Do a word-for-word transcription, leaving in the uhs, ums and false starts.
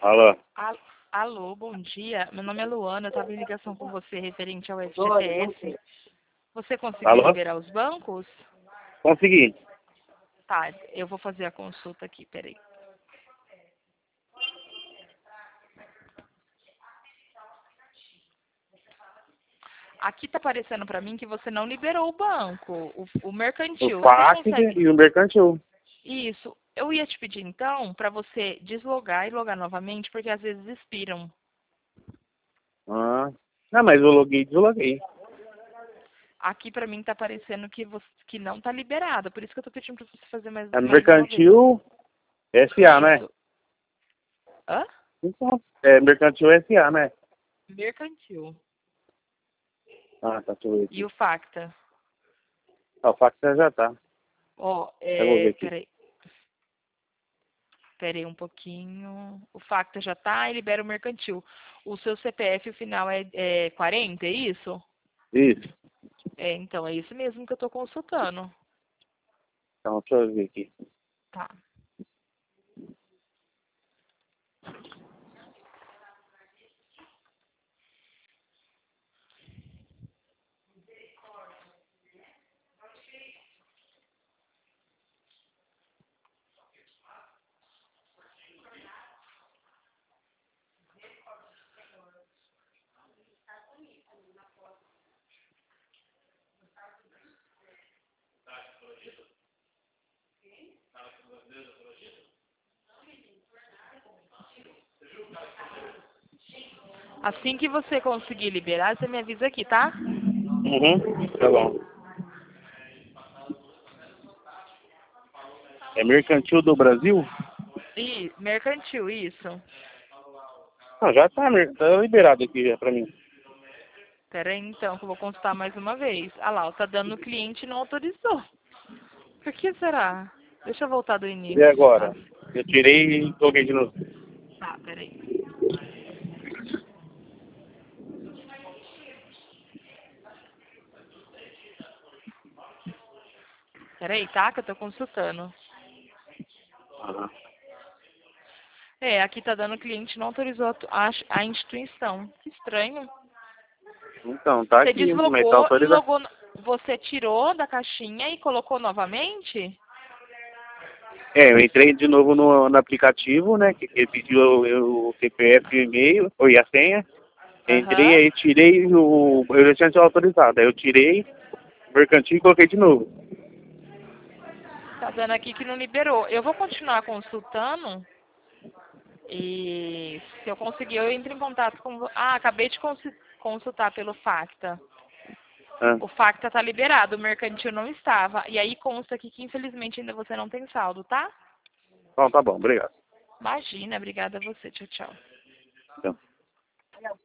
Alô? Al- Alô, bom dia. Meu nome é Luana, eu estava em ligação com você referente ao F G T S. Você conseguiu Alô? liberar os bancos? Consegui. Tá, eu vou fazer a consulta aqui, peraí. Aqui tá aparecendo para mim que você não liberou o banco, o, o O mercantil. Você fax consegue? e o mercantil. Isso. Eu ia te pedir então para você deslogar e logar novamente, porque às vezes expiram. Ah. Não, mas eu loguei e desloguei. Aqui para mim tá aparecendo que você que não tá liberado, por isso que eu tô pedindo para você fazer mais, É mais uma vez. mercantil S A, né? Isso. Hã? Então, é mercantil S A, né? Mercantil. Ah, tá, deixa eu ver E aqui. o Facta? Ah, o fax já tá. Ó, Eu vou ver é, aqui. peraí. Peraí um pouquinho. O Facta já tá e libera o mercantil. O seu C P F, o final é, é quarenta, é isso? Isso. É, então, é isso mesmo que eu tô consultando. Então, deixa eu ver aqui. Tá. Assim que você conseguir liberar, você me avisa aqui, tá? Uhum. Tá bom. É mercantil do Brasil? E mercantil, isso. Ah, já tá, mer- tá liberado aqui já pra mim. Peraí então, que eu vou consultar mais uma vez. Ah lá, ó, tá dando o cliente e não autorizou. Por que será? Deixa eu voltar do E início. Ah, agora? Eu tirei e coloquei de novo. tá, peraí. Peraí, tá? Que eu tô consultando. Aham. É, aqui tá dando cliente não autorizou a, tu- a, a instituição. Que estranho. Então, tá Você aqui, mas tá deslogou e autorizado. logou. no- Você tirou da caixinha e colocou novamente? É, eu entrei de novo no, no aplicativo, né? Que, que pediu o, o C P F e o e-mail, ou e a senha. Entrei, Aham. aí tirei o. Eu já tinha sido autorizado. Aí eu tirei o mercantil e coloquei de novo. Tá dando aqui que não liberou. Eu vou continuar consultando. E se eu conseguir, eu entro em contato com. vo- Ah, acabei de consi- consultar pelo Facta. Ah, O Facta tá liberado, o mercantil não estava. E aí consta aqui que infelizmente ainda você não tem saldo, tá? então tá bom, obrigado. Imagina, obrigada a você. Tchau, tchau. Então.